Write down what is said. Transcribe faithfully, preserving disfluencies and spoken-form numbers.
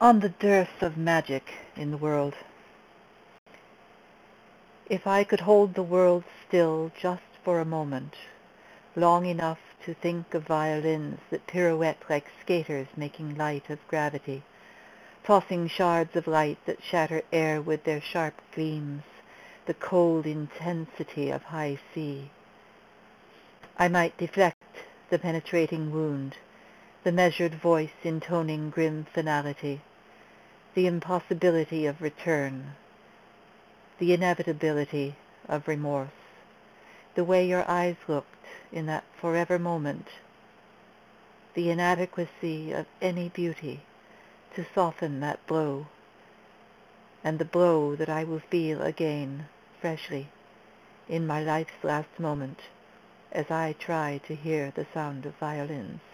on the dearth of magic in the world. If I could hold the world still just for a moment, long enough to think of violins that pirouette like skaters making light of gravity, tossing shards of light that shatter air with their sharp gleams, the cold intensity of high sea, I might deflect the penetrating wound, the measured voice intoning grim finality, the impossibility of return, the inevitability of remorse, the way your eyes looked in that forever moment, the inadequacy of any beauty to soften that blow, and the blow that I will feel again, freshly, in my life's last moment, as I try to hear the sound of violins.